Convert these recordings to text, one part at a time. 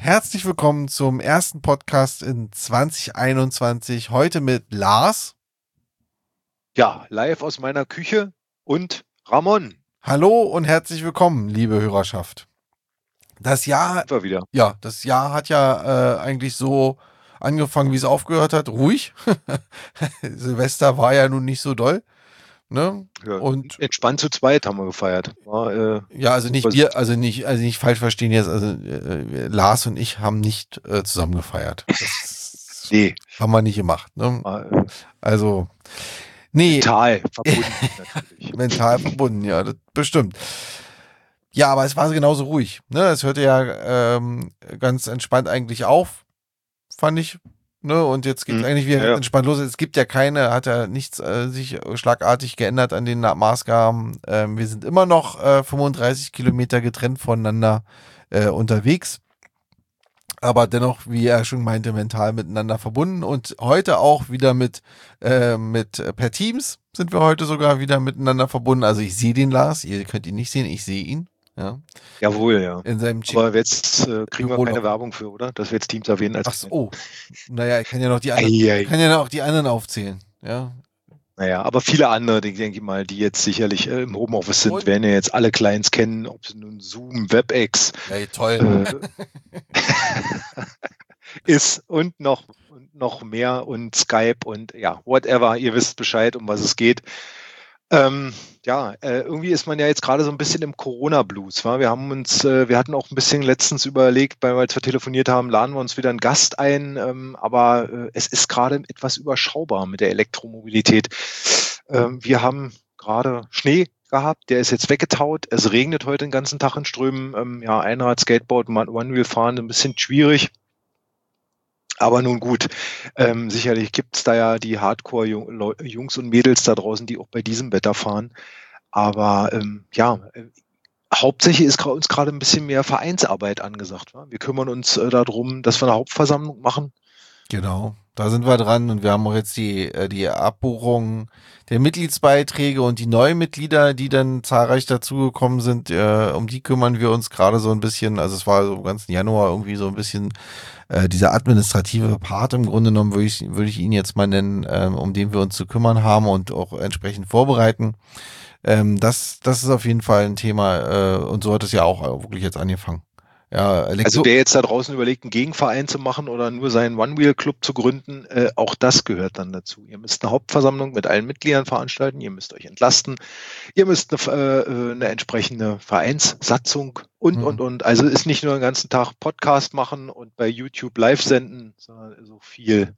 Herzlich willkommen zum ersten Podcast in 2021. Heute mit Lars. Ja, live aus meiner Küche und Ramon. Hallo und herzlich willkommen, liebe Hörerschaft. Das Jahr, War wieder. das Jahr hat ja eigentlich so angefangen, wie es aufgehört hat. Ruhig. Silvester war ja nun nicht so doll. Ne? Ja, Und entspannt zu zweit haben wir gefeiert. War, ja, also nicht super. wir, also nicht falsch verstehen jetzt. Also Lars und ich haben nicht zusammen gefeiert. Das Nee, haben wir nicht gemacht. Ne? war, Also nee. mental verbunden natürlich. Mental verbunden, ja, das bestimmt. Ja, aber es war genauso ruhig. Ne? Es hörte ja ganz entspannt eigentlich auf, fand ich. Ne? Und jetzt geht es eigentlich wieder Ja, entspannt los. Es gibt ja hat ja nichts sich schlagartig geändert an den Maßgaben. Wir sind immer noch 35 Kilometer getrennt voneinander unterwegs. Aber dennoch, wie er schon meinte, mental miteinander verbunden und heute auch wieder mit per Teams sind wir heute sogar wieder miteinander verbunden. Also ich sehe den Lars, ihr könnt ihn nicht sehen, ich sehe ihn. Ja, jawohl, ja. in seinem Aber jetzt kriegen wir Urlaub. keine Werbung für, oder? Dass wir jetzt Teams erwähnen als Ach so, oh. Naja, ich kann ja noch die anderen, Eieiei. ich kann ja noch die anderen aufzählen. Ja. Naja, aber viele andere, denke ich mal, die jetzt sicherlich im Homeoffice sind, Und? werden ja jetzt alle Clients kennen, ob es nun Zoom, WebEx Ja, toll. ist und noch mehr und Skype und ja, whatever, ihr wisst Bescheid, um was es geht. Irgendwie ist man ja jetzt gerade so ein bisschen im Corona-Blues. Wir hatten auch ein bisschen letztens überlegt, als wir telefoniert haben, laden wir uns wieder einen Gast ein, aber es ist gerade etwas überschaubar mit der Elektromobilität. Wir haben gerade Schnee gehabt, der ist jetzt weggetaut. Es regnet heute den ganzen Tag in Strömen. Einrad, Skateboard, One-Wheel fahren, ein bisschen schwierig. Aber nun gut, sicherlich gibt es da ja die Hardcore-Jungs und Mädels da draußen, die auch bei diesem Wetter fahren. Aber hauptsächlich ist uns gerade ein bisschen mehr Vereinsarbeit angesagt. Wir kümmern uns darum, dass wir eine Hauptversammlung machen. Genau, da sind wir dran und wir haben auch jetzt die Abbuchung der Mitgliedsbeiträge und die neuen Mitglieder, die dann zahlreich dazugekommen sind, um die kümmern wir uns gerade so ein bisschen. Also es war so im ganzen Januar irgendwie so ein bisschen dieser administrative Part im Grunde genommen, würde ich ihn jetzt mal nennen, um den wir uns zu kümmern haben und auch entsprechend vorbereiten. Das ist auf jeden Fall ein Thema und so hat es ja auch wirklich jetzt angefangen. Ja, Also wer jetzt da draußen überlegt, einen Gegenverein zu machen oder nur seinen One-Wheel-Club zu gründen, auch das gehört dann dazu. Ihr müsst eine Hauptversammlung mit allen Mitgliedern veranstalten, ihr müsst euch entlasten, ihr müsst eine entsprechende Vereinssatzung und. Also ist nicht nur den ganzen Tag Podcast machen und bei YouTube live senden, sondern so viel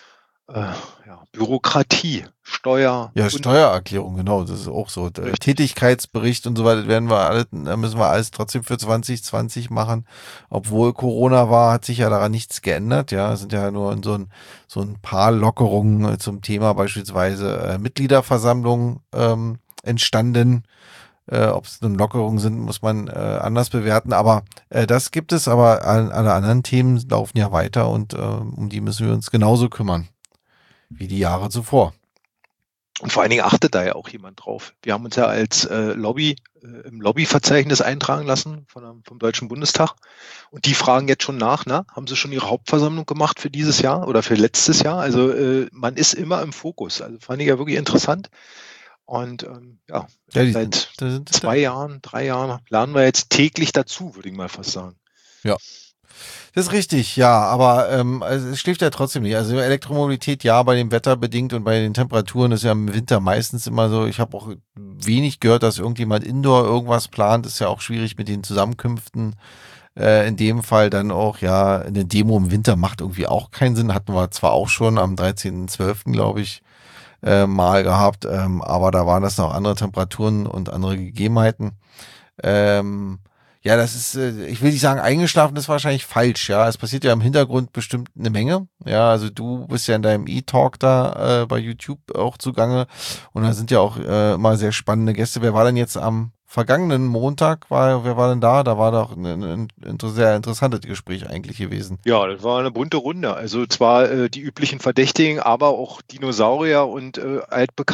Bürokratie, Steuer. Ja, Steuererklärung, genau, das ist auch so. Der Tätigkeitsbericht und so weiter da müssen wir alles trotzdem für 2020 machen. Obwohl Corona war, hat sich ja daran nichts geändert. Ja, es sind ja nur so ein paar Lockerungen zum Thema beispielsweise Mitgliederversammlungen entstanden. Ob es nun Lockerungen sind, muss man anders bewerten. Aber das gibt es, aber alle anderen Themen laufen ja weiter und um die müssen wir uns genauso kümmern wie die Jahre zuvor. Und vor allen Dingen achtet da ja auch jemand drauf. Wir haben uns ja als Lobby im Lobbyverzeichnis eintragen lassen vom Deutschen Bundestag. Und die fragen jetzt schon nach, haben sie schon ihre Hauptversammlung gemacht für dieses Jahr oder für letztes Jahr? Also man ist immer im Fokus. Also fand ich ja wirklich interessant. Und seit 3 Jahren lernen wir jetzt täglich dazu, würde ich mal fast sagen. Ja. Das ist richtig, ja, aber also es schläft ja trotzdem nicht. Also Elektromobilität, ja, bei dem Wetter bedingt und bei den Temperaturen ist ja im Winter meistens immer so. Ich habe auch wenig gehört, dass irgendjemand Indoor irgendwas plant. Ist ja auch schwierig mit den Zusammenkünften. In dem Fall dann auch, ja, eine Demo im Winter macht irgendwie auch keinen Sinn. Hatten wir zwar auch schon am 13.12., glaube ich, mal gehabt, aber da waren das noch andere Temperaturen und andere Gegebenheiten. Ja, das ist, ich will nicht sagen, eingeschlafen ist wahrscheinlich falsch, ja. Es passiert ja im Hintergrund bestimmt eine Menge. Ja, also du bist ja in deinem E-Talk da bei YouTube auch zugange und da sind ja auch immer sehr spannende Gäste. Wer war denn jetzt am vergangenen Montag? Wer war denn da? Da war doch ein sehr interessantes Gespräch eigentlich gewesen. Ja, das war eine bunte Runde. Also zwar die üblichen Verdächtigen, aber auch Dinosaurier und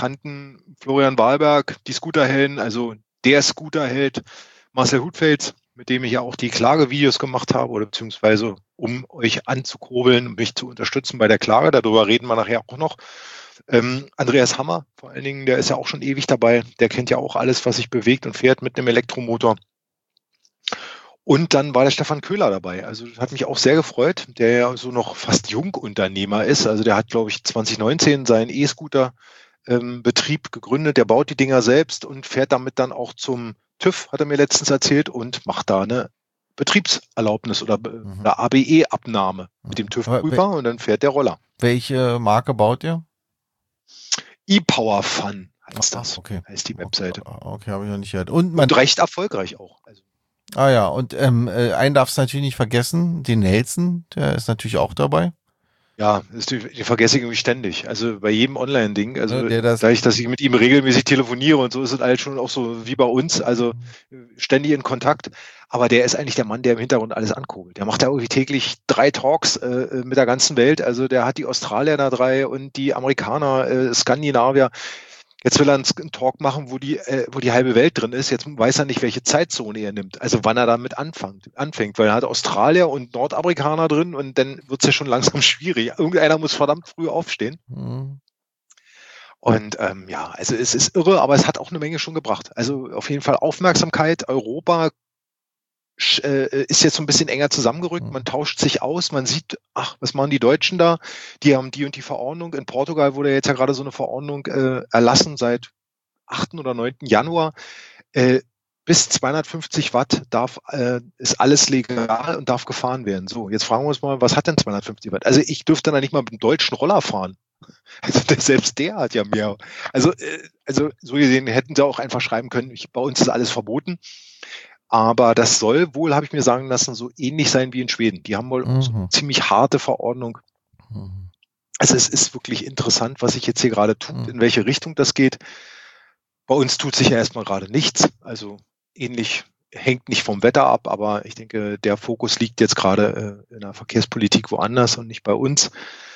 altbekannten Florian Wahlberg, die Scooterhelden, also der Scooterheld Marcel Hutfels, mit dem ich ja auch die Klagevideos gemacht habe oder beziehungsweise um euch anzukurbeln und mich zu unterstützen bei der Klage. Darüber reden wir nachher auch noch. Andreas Hammer, vor allen Dingen, der ist ja auch schon ewig dabei. Der kennt ja auch alles, was sich bewegt und fährt mit einem Elektromotor. Und dann war der Stefan Köhler dabei. Also das hat mich auch sehr gefreut, der ja so noch fast Jungunternehmer ist. Also der hat, glaube ich, 2019 seinen E-Scooter Betrieb gegründet. Der baut die Dinger selbst und fährt damit dann auch zum TÜV, hat er mir letztens erzählt, und macht da eine Betriebserlaubnis oder eine ABE-Abnahme mit dem TÜV-Prüfer und dann fährt der Roller. Welche Marke baut ihr? E-Power Fun heißt das. Okay. Heißt die Webseite. Okay, habe ich noch nicht gehört. Und recht erfolgreich auch. Also. Ah ja, und einen darfst du natürlich nicht vergessen, den Nelson, der ist natürlich auch dabei. Ja, die vergesse ich irgendwie ständig. Also bei jedem Online-Ding. Also dass ich mit ihm regelmäßig telefoniere und so ist es halt schon auch so wie bei uns. Also ständig in Kontakt. Aber der ist eigentlich der Mann, der im Hintergrund alles ankurbelt. Der macht ja irgendwie täglich 3 Talks mit der ganzen Welt. Also der hat die Australier da 3 und die Amerikaner, Skandinavier. Jetzt will er einen Talk machen, wo die halbe Welt drin ist. Jetzt weiß er nicht, welche Zeitzone er nimmt. Also wann er damit anfängt. Weil er hat Australier und Nordamerikaner drin und dann wird es ja schon langsam schwierig. Irgendeiner muss verdammt früh aufstehen. Mhm. Und also es ist irre, aber es hat auch eine Menge schon gebracht. Also auf jeden Fall Aufmerksamkeit. Europa ist jetzt so ein bisschen enger zusammengerückt. Man tauscht sich aus. Man sieht, was machen die Deutschen da? Die haben die und die Verordnung. In Portugal wurde jetzt ja gerade so eine Verordnung erlassen seit 8. oder 9. Januar. Bis 250 Watt ist alles legal und darf gefahren werden. So, jetzt fragen wir uns mal, was hat denn 250 Watt? Also ich dürfte da nicht mal mit einem deutschen Roller fahren. Also selbst der hat ja mehr. Also so gesehen hätten sie auch einfach schreiben können, bei uns ist alles verboten. Aber das soll wohl, habe ich mir sagen lassen, so ähnlich sein wie in Schweden. Die haben wohl so eine ziemlich harte Verordnung. Also es ist wirklich interessant, was sich jetzt hier gerade tut, in welche Richtung das geht. Bei uns tut sich ja erstmal gerade nichts. Also ähnlich hängt nicht vom Wetter ab, aber ich denke, der Fokus liegt jetzt gerade in der Verkehrspolitik woanders und nicht bei uns.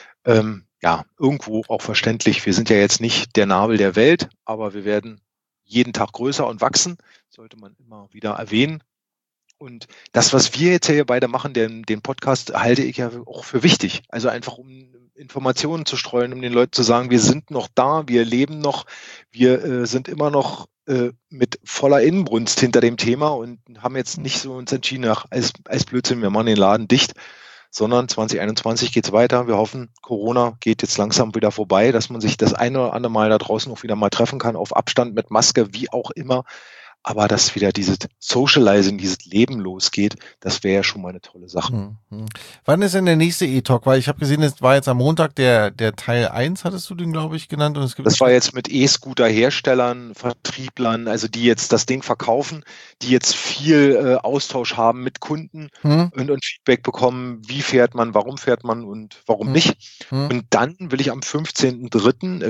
Irgendwo auch verständlich. Wir sind ja jetzt nicht der Nabel der Welt, aber wir werden jeden Tag größer und wachsen. Sollte man immer wieder erwähnen. Und das, was wir jetzt hier beide machen, den Podcast, halte ich ja auch für wichtig. Also einfach, um Informationen zu streuen, um den Leuten zu sagen, wir sind noch da, wir leben noch, wir sind immer noch mit voller Inbrunst hinter dem Thema und haben jetzt nicht so uns entschieden, als Blödsinn, wir machen den Laden dicht, sondern 2021 geht's weiter. Wir hoffen, Corona geht jetzt langsam wieder vorbei, dass man sich das eine oder andere Mal da draußen auch wieder mal treffen kann, auf Abstand, mit Maske, wie auch immer. Aber dass wieder dieses Socializing, dieses Leben losgeht, das wäre ja schon mal eine tolle Sache. Wann ist denn der nächste E-Talk? Weil ich habe gesehen, es war jetzt am Montag der Teil 1, hattest du den, glaube ich, genannt. Und es gibt das war jetzt mit E-Scooter-Herstellern, Vertrieblern, also die jetzt das Ding verkaufen, die jetzt viel Austausch haben mit Kunden und Feedback bekommen, wie fährt man, warum fährt man und warum nicht. Und dann will ich am 15.3.,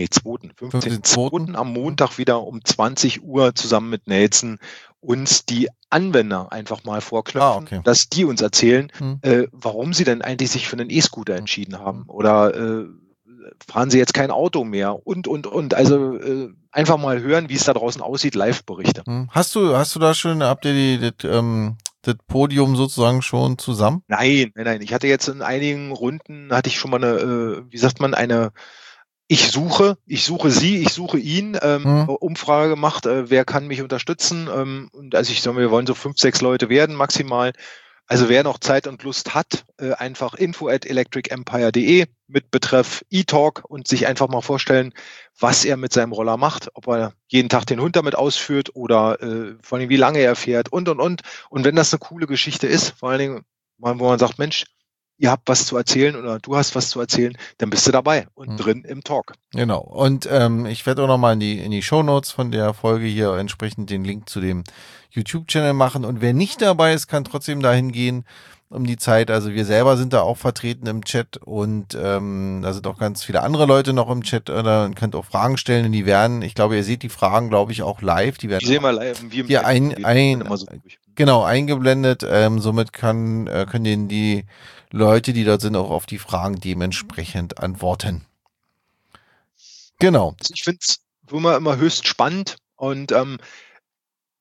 15.2. am Montag wieder um 20 Uhr zusammen mit Nelson uns die Anwender einfach mal vorknöpfen, dass die uns erzählen, warum sie denn eigentlich sich für einen E-Scooter entschieden haben oder fahren sie jetzt kein Auto mehr und. Also einfach mal hören, wie es da draußen aussieht, Live-Berichte. Hast du da schon, habt ihr das Podium sozusagen schon zusammen? Nein. Ich hatte jetzt in einigen Runden, hatte ich schon mal eine ich suche sie, ich suche ihn, Umfrage gemacht, wer kann mich unterstützen. Und also wir wollen so 5, 6 Leute werden maximal. Also wer noch Zeit und Lust hat, einfach info@electricempire.de mit Betreff E-Talk und sich einfach mal vorstellen, was er mit seinem Roller macht, ob er jeden Tag den Hund damit ausführt oder vor allem wie lange er fährt und. Und wenn das eine coole Geschichte ist, vor allen Dingen, wo man sagt, Mensch, ihr habt was zu erzählen oder du hast was zu erzählen, dann bist du dabei und drin im Talk. Genau. Und ich werde auch nochmal in die Shownotes von der Folge hier entsprechend den Link zu dem YouTube-Channel machen. Und wer nicht dabei ist, kann trotzdem dahin gehen um die Zeit. Also wir selber sind da auch vertreten im Chat und da sind auch ganz viele andere Leute noch im Chat. Oder könnt auch Fragen stellen und die werden, ich glaube, ihr seht die Fragen, glaube ich, auch live. Die werden sehen wir live, wie im hier so genau, eingeblendet. Somit können denen die Leute, die dort sind, auch auf die Fragen dementsprechend antworten. Genau. Ich finde es immer höchst spannend und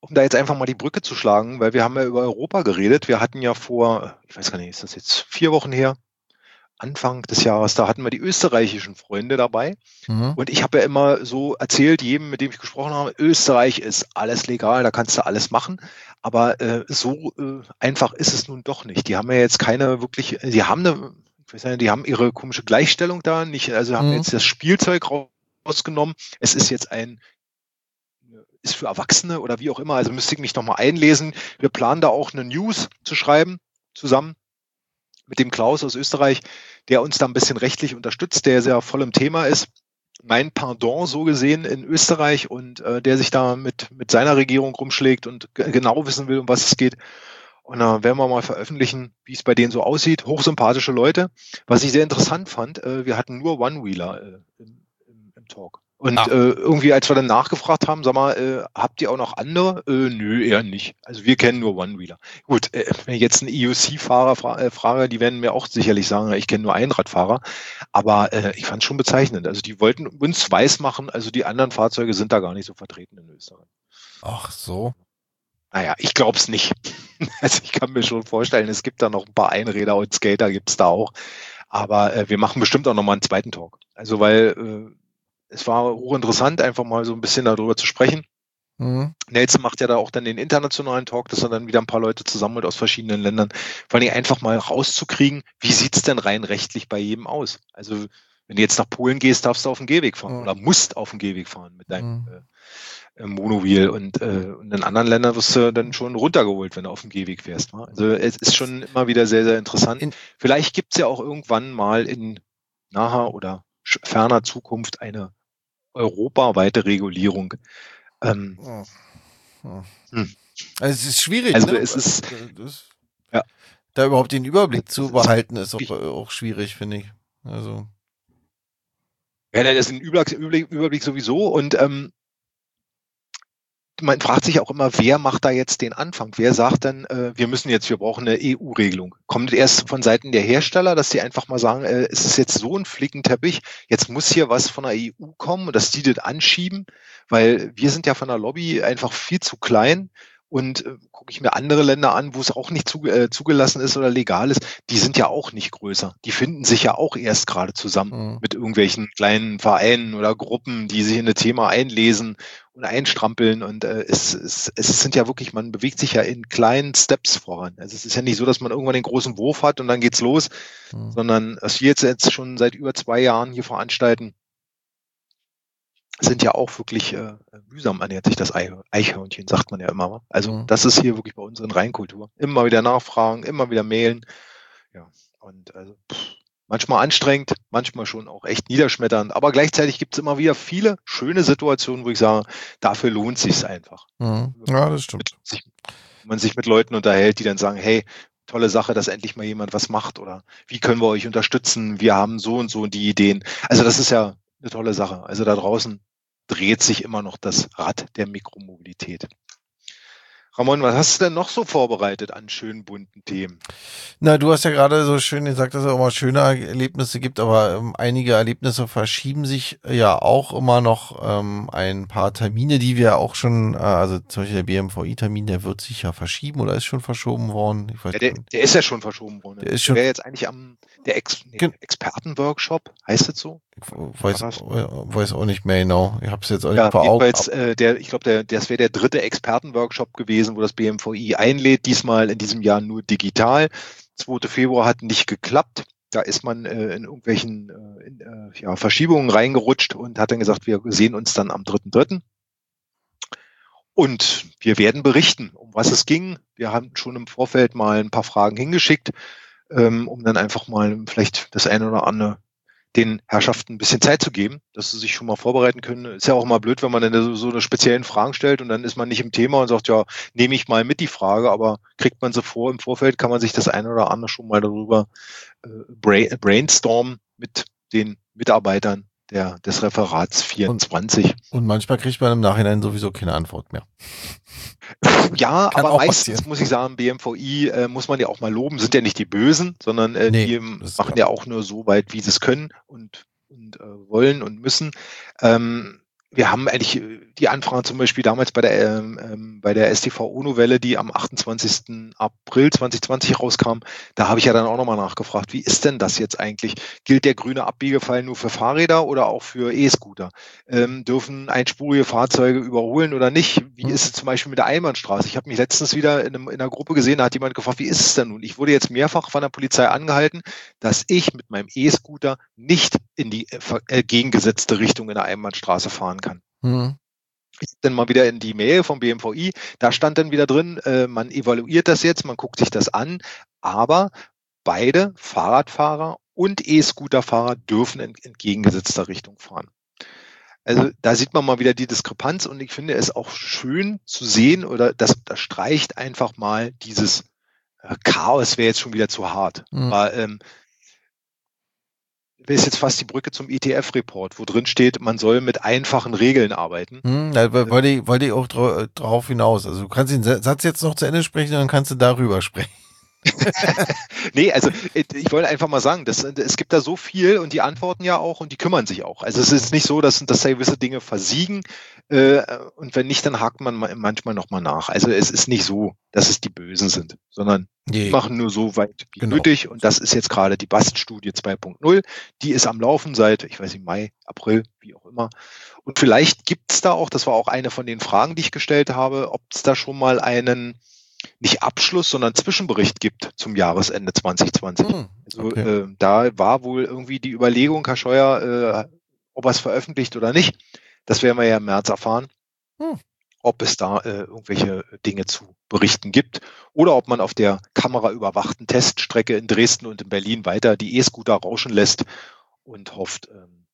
um da jetzt einfach mal die Brücke zu schlagen, weil wir haben ja über Europa geredet. Wir hatten ja vor, ich weiß gar nicht, ist das jetzt 4 Wochen her, Anfang des Jahres, da hatten wir die österreichischen Freunde dabei. Mhm. Und ich habe ja immer so erzählt, jedem, mit dem ich gesprochen habe, Österreich ist alles legal, da kannst du alles machen. Aber so einfach ist es nun doch nicht. Die haben ja jetzt keine wirklich, die haben ich weiß nicht, die haben ihre komische Gleichstellung da, nicht, also haben Mhm. jetzt das Spielzeug rausgenommen. Es ist jetzt ist für Erwachsene oder wie auch immer, also müsste ich mich nochmal einlesen. Wir planen da auch eine News zu schreiben, zusammen mit dem Klaus aus Österreich, der uns da ein bisschen rechtlich unterstützt, der sehr voll im Thema ist. Mein Pendant so gesehen in Österreich und der sich da mit seiner Regierung rumschlägt und genau wissen will, um was es geht. Und dann werden wir mal veröffentlichen, wie es bei denen so aussieht. Hochsympathische Leute. Was ich sehr interessant fand, wir hatten nur One-Wheeler im Talk. Und irgendwie, als wir dann nachgefragt haben, sag mal, habt ihr auch noch andere? Nö, eher nicht. Also wir kennen nur One-Wheeler. Gut, wenn ich jetzt einen EUC-Fahrer frage, die werden mir auch sicherlich sagen, ich kenne nur Einradfahrer. Aber ich fand es schon bezeichnend. Also die wollten uns weismachen, also die anderen Fahrzeuge sind da gar nicht so vertreten in Österreich. Ach so. Naja, ich glaube es nicht. Also ich kann mir schon vorstellen, es gibt da noch ein paar Einräder und Skater gibt es da auch. Aber wir machen bestimmt auch nochmal einen zweiten Talk. Also weil es war hochinteressant, einfach mal so ein bisschen darüber zu sprechen. Mhm. Nelson macht ja da auch dann den internationalen Talk, dass er dann wieder ein paar Leute zusammenholt aus verschiedenen Ländern. Vor allem einfach mal rauszukriegen, wie sieht's denn rein rechtlich bei jedem aus? Also wenn du jetzt nach Polen gehst, darfst du auf dem Gehweg fahren oder musst auf dem Gehweg fahren mit deinem Monowheel und in anderen Ländern wirst du dann schon runtergeholt, wenn du auf dem Gehweg fährst. Ne? Also es ist schon immer wieder sehr, sehr interessant. Vielleicht gibt's ja auch irgendwann mal in naher oder ferner Zukunft eine europaweite Regulierung. Es ist schwierig, Also ne? es ist, ja. Da überhaupt den Überblick zu ist behalten, ist auch schwierig, finde ich. Also. Ja, das ist ein Überblick sowieso und man fragt sich auch immer, wer macht da jetzt den Anfang? Wer sagt dann, wir brauchen eine EU-Regelung? Kommt erst von Seiten der Hersteller, dass die einfach mal sagen, es ist jetzt so ein Flickenteppich, jetzt muss hier was von der EU kommen und dass die das anschieben, weil wir sind ja von der Lobby einfach viel zu klein. Und gucke ich mir andere Länder an, wo es auch nicht zugelassen ist oder legal ist, die sind ja auch nicht größer. Die finden sich ja auch erst gerade zusammen mit irgendwelchen kleinen Vereinen oder Gruppen, die sich in das Thema einlesen und einstrampeln. Und es sind ja wirklich, man bewegt sich ja in kleinen Steps voran. Also es ist ja nicht so, dass man irgendwann den großen Wurf hat und dann geht's los, sondern was wir jetzt schon seit über 2 Jahren hier veranstalten, sind ja auch wirklich mühsam ernährt sich das Eichhörnchen, sagt man ja immer. Also das ist hier wirklich bei uns in Reinkultur. Immer wieder nachfragen, immer wieder mailen. Ja, und also manchmal anstrengend, manchmal schon auch echt niederschmetternd, aber gleichzeitig gibt es immer wieder viele schöne Situationen, wo ich sage, dafür lohnt sich's einfach. Ja, das stimmt. Wenn man sich mit Leuten unterhält, die dann sagen, hey, tolle Sache, dass endlich mal jemand was macht oder wie können wir euch unterstützen? Wir haben so und so die Ideen. Also das ist ja eine tolle Sache. Also da draußen dreht sich immer noch das Rad der Mikromobilität. Ramon, was hast du denn noch so vorbereitet an schönen bunten Themen? Na, du hast ja gerade so schön gesagt, dass es auch mal schöne Erlebnisse gibt, aber einige Erlebnisse verschieben sich ja auch immer noch ein paar Termine, die wir auch schon, also zum Beispiel der BMVI-Termin, der wird sich ja verschieben oder ist schon verschoben worden. Ich weiß Ja, der ist ja schon verschoben worden. Der ist schon. Wäre jetzt eigentlich der Expertenworkshop, heißt das so? Ich weiß auch nicht mehr genau. Ich habe es jetzt auch nicht Ja, vor Augen. ich glaube, das wäre der 3. Expertenworkshop gewesen, wo das BMVI einlädt. Diesmal in diesem Jahr nur digital. 2. Februar hat nicht geklappt. Da ist man in irgendwelchen Verschiebungen reingerutscht und hat dann gesagt, wir sehen uns dann am 3.3. Und wir werden berichten, um was es ging. Wir haben schon im Vorfeld mal ein paar Fragen hingeschickt, um dann einfach mal vielleicht das eine oder andere den Herrschaften ein bisschen Zeit zu geben, dass sie sich schon mal vorbereiten können. Ist ja auch immer blöd, wenn man dann so eine speziellen Fragen stellt und dann ist man nicht im Thema und sagt, ja, nehme ich mal mit die Frage, aber kriegt man sie vor im Vorfeld, kann man sich das eine oder andere schon mal darüber brainstormen mit den Mitarbeitern des Referats 24. Und manchmal kriegt man im Nachhinein sowieso keine Antwort mehr. Ja, aber meistens muss ich sagen, BMVI muss man ja auch mal loben, sind ja nicht die Bösen, sondern die machen ja auch nur so weit, wie sie es können und wollen und müssen. wir haben eigentlich die Anfrage zum Beispiel damals bei der StVO-Novelle, die am 28. April 2020 rauskam, da habe ich ja dann auch nochmal nachgefragt, wie ist denn das jetzt eigentlich? Gilt der grüne Abbiegefall nur für Fahrräder oder auch für E-Scooter? Dürfen einspurige Fahrzeuge überholen oder nicht? Wie ist es zum Beispiel mit der Einbahnstraße? Ich habe mich letztens wieder in einer Gruppe gesehen, da hat jemand gefragt, wie ist es denn nun? Ich wurde jetzt mehrfach von der Polizei angehalten, dass ich mit meinem E-Scooter nicht in die gegengesetzte Richtung in der Einbahnstraße fahren kann. Mhm. Ich bin dann mal wieder in die Mail vom BMVI, da stand dann wieder drin, man evaluiert das jetzt, man guckt sich das an, aber beide Fahrradfahrer und E-Scooterfahrer dürfen in entgegengesetzter Richtung fahren. Also da sieht man mal wieder die Diskrepanz und ich finde es auch schön zu sehen oder das streicht einfach mal dieses Chaos, wäre jetzt schon wieder zu hart. Mhm. Aber ist jetzt fast die Brücke zum ETF-Report, wo drin steht, man soll mit einfachen Regeln arbeiten. Da wollte ich auch drauf hinaus. Also du kannst den Satz jetzt noch zu Ende sprechen, dann kannst du darüber sprechen. Nee, also ich wollte einfach mal sagen, es gibt da so viel und die antworten ja auch und die kümmern sich auch. Also es ist nicht so, dass da gewisse Dinge versiegen und wenn nicht, dann hakt man manchmal nochmal nach. Also es ist nicht so, dass es die Bösen sind, sondern die machen nur so weit wie nötig und das ist jetzt gerade die BAST-Studie 2.0. Die ist am Laufen seit, ich weiß nicht, Mai, April, wie auch immer. Und vielleicht gibt es da auch, das war auch eine von den Fragen, die ich gestellt habe, ob es da schon mal einen nicht Abschluss, sondern Zwischenbericht gibt zum Jahresende 2020. Also da war wohl irgendwie die Überlegung, Herr Scheuer, ob er es veröffentlicht oder nicht. Das werden wir ja im März erfahren, ob es da irgendwelche Dinge zu berichten gibt oder ob man auf der kameraüberwachten Teststrecke in Dresden und in Berlin weiter die E-Scooter rauschen lässt und hofft,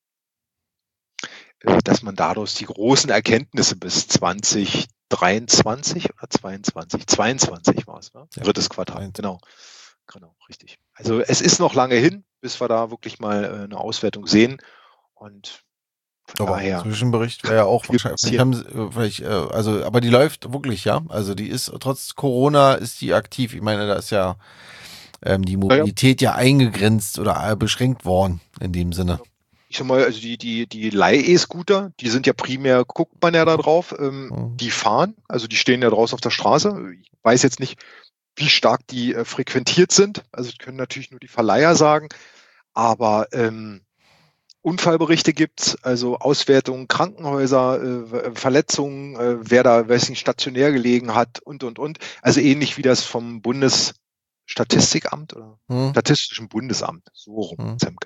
dass man dadurch die großen Erkenntnisse bis 2023 oder 22? 22 war es, ne? Ja, Drittes Quartal, genau, richtig. Also es ist noch lange hin, bis wir da wirklich mal eine Auswertung sehen und von aber daher. Zwischenbericht wäre ja auch wahrscheinlich, aber die läuft wirklich, ja. Also die ist, trotz Corona ist die aktiv. Ich meine, da ist ja die Mobilität ja eingegrenzt oder beschränkt worden in dem Sinne. Ich sag mal, also die Leih-E-Scooter, die sind ja primär, guckt man ja da drauf, die fahren, also die stehen ja draußen auf der Straße. Ich weiß jetzt nicht, wie stark die frequentiert sind. Also das können natürlich nur die Verleiher sagen. Aber Unfallberichte gibt's, also Auswertungen, Krankenhäuser, Verletzungen, wer da wessen stationär gelegen hat und. Also ähnlich wie das vom Bundesstatistikamt oder Statistischen Bundesamt, so rum, Zemke.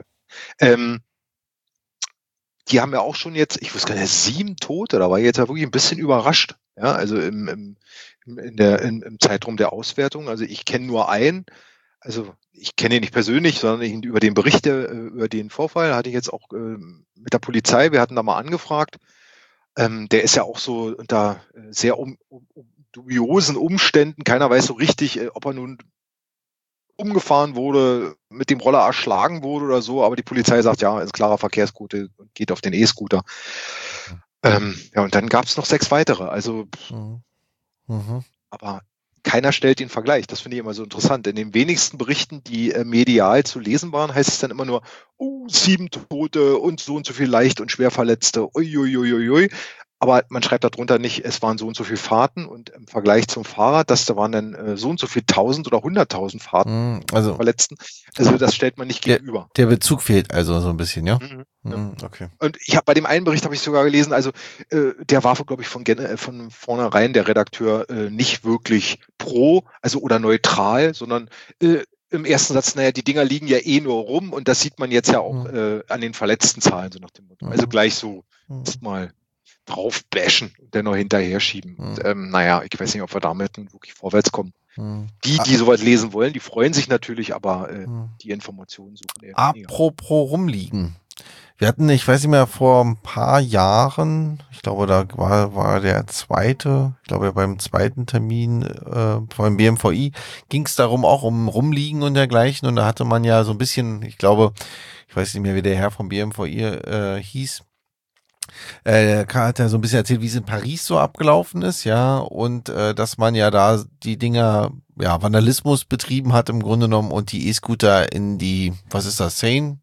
Die haben ja auch schon jetzt, ich wusste gar nicht, 7 Tote, da war ich jetzt ja wirklich ein bisschen überrascht. Ja, also im Zeitraum der Auswertung. Also ich kenne nur einen, also ich kenne ihn nicht persönlich, sondern über den Bericht, über den Vorfall hatte ich jetzt auch mit der Polizei, wir hatten da mal angefragt. Der ist ja auch so unter sehr dubiosen Umständen, keiner weiß so richtig, ob er nun umgefahren wurde, mit dem Roller erschlagen wurde oder so, aber die Polizei sagt, ja, ist klarer Verkehrsgute und geht auf den E-Scooter. Ja, und dann gab es noch 6 weitere, also aber keiner stellt den Vergleich. Das finde ich immer so interessant. In den wenigsten Berichten, die medial zu lesen waren, heißt es dann immer nur, 7 Tote und so viel leicht und schwer Verletzte. Uiuiuiui. Aber man schreibt darunter nicht, es waren so und so viele Fahrten und im Vergleich zum Fahrrad, da waren dann so und so viel 1000 oder 100.000 Fahrten Verletzten. Also das stellt man nicht gegenüber. Der Bezug fehlt also so ein bisschen, ja? Okay. Und ich habe bei dem einen Bericht habe ich sogar gelesen, also der war, glaube ich, von vornherein der Redakteur nicht wirklich pro, also oder neutral, sondern im ersten Satz, naja, die Dinger liegen ja eh nur rum und das sieht man jetzt ja auch an den verletzten Zahlen, so nach dem Motto. Also gleich so mal drauf bashen und dann noch hinterher schieben. Und, naja, ich weiß nicht, ob wir damit wirklich vorwärts kommen. Die sowas lesen wollen, die freuen sich natürlich, aber die Informationen suchen eher weniger. Apropos rumliegen. Wir hatten, ich weiß nicht mehr, vor ein paar Jahren, ich glaube, da war der zweite, ich glaube, beim zweiten Termin vom BMVI ging es darum, auch um Rumliegen und dergleichen. Und da hatte man ja so ein bisschen, ich glaube, ich weiß nicht mehr, wie der Herr vom BMVI hieß, hat ja so ein bisschen erzählt, wie es in Paris so abgelaufen ist, ja, und dass man ja da die Dinger, ja, Vandalismus betrieben hat im Grunde genommen und die E-Scooter in die, was ist das, Seine?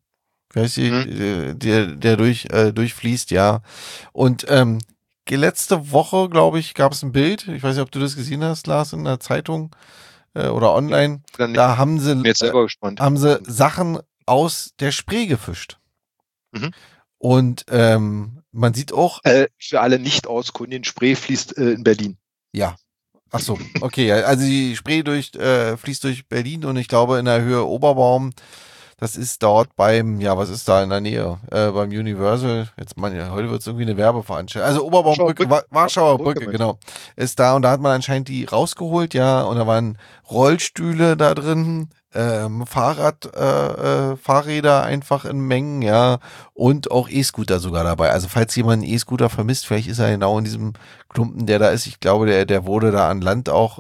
wie heißt die, Hm. der durchfließt, ja. Und letzte Woche, glaube ich, gab es ein Bild, ich weiß nicht, ob du das gesehen hast, Lars, in der Zeitung oder Nee, online, dann nicht. da Bin jetzt selber gespannt. haben sie Sachen aus der Spree gefischt. Mhm. Und man sieht auch, Für alle Nicht-Ortskundigen, Spree fließt in Berlin. ja, ach so, okay, ja, also die Spree fließt durch Berlin und ich glaube in der Höhe Oberbaum, das ist dort beim, ja, was ist da in der Nähe? Beim Universal, jetzt ja, heute wird es irgendwie eine Werbeveranstaltung. Also Warschauer Oberbaumbrücke, Brücke. Warschauer Brücke Brücke, meinst du? genau, ist da und da hat man anscheinend die rausgeholt, ja, und da waren Rollstühle da drin, Fahrräder einfach in Mengen, ja, und auch E-Scooter sogar dabei. Also falls jemand einen E-Scooter vermisst, vielleicht ist er genau in diesem Klumpen, der da ist. Ich glaube, der wurde da an Land auch